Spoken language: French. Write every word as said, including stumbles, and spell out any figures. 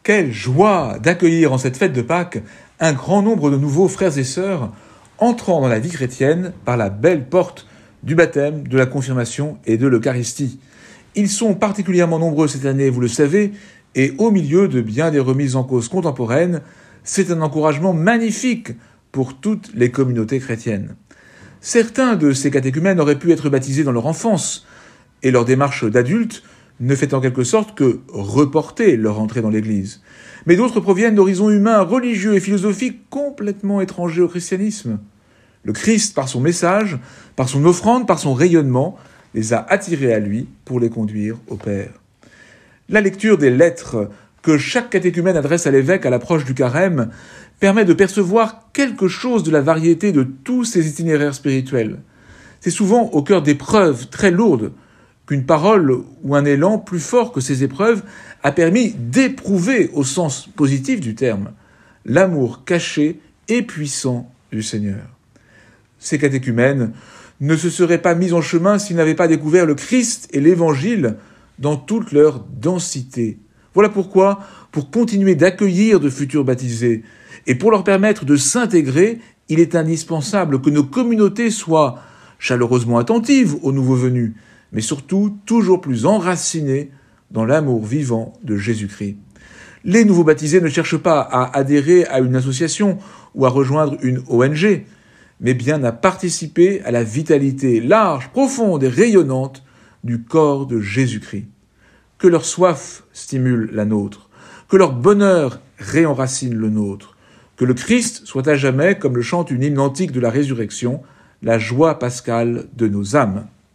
Quelle joie d'accueillir en cette fête de Pâques un grand nombre de nouveaux frères et sœurs entrant dans la vie chrétienne par la belle porte du baptême, de la confirmation et de l'Eucharistie. Ils sont particulièrement nombreux cette année, vous le savez, et au milieu de bien des remises en cause contemporaines, c'est un encouragement magnifique pour toutes les communautés chrétiennes. Certains de ces catéchumènes auraient pu être baptisés dans leur enfance, et leur démarche d'adultes ne fait en quelque sorte que reporter leur entrée dans l'Église. Mais d'autres proviennent d'horizons humains, religieux et philosophiques complètement étrangers au christianisme. Le Christ, par son message, par son offrande, par son rayonnement, les a attirés à lui pour les conduire au Père. La lecture des lettres que chaque catéchumène adresse à l'évêque à l'approche du carême permet de percevoir quelque chose de la variété de tous ces itinéraires spirituels. C'est souvent au cœur d'épreuves très lourdes qu'une parole ou un élan plus fort que ces épreuves a permis d'éprouver, au sens positif du terme, l'amour caché et puissant du Seigneur. Ces catéchumènes ne se seraient pas mis en chemin s'ils n'avaient pas découvert le Christ et l'Évangile dans toute leur densité. Voilà pourquoi, pour continuer d'accueillir de futurs baptisés et pour leur permettre de s'intégrer, il est indispensable que nos communautés soient chaleureusement attentives aux nouveaux venus, mais surtout toujours plus enracinées dans l'amour vivant de Jésus-Christ. Les nouveaux baptisés ne cherchent pas à adhérer à une association ou à rejoindre une O N G, mais bien à participer à la vitalité large, profonde et rayonnante du corps de Jésus-Christ. Que leur soif stimule la nôtre, que leur bonheur réenracine le nôtre, que le Christ soit à jamais, comme le chante une hymne antique de la résurrection, la joie pascale de nos âmes.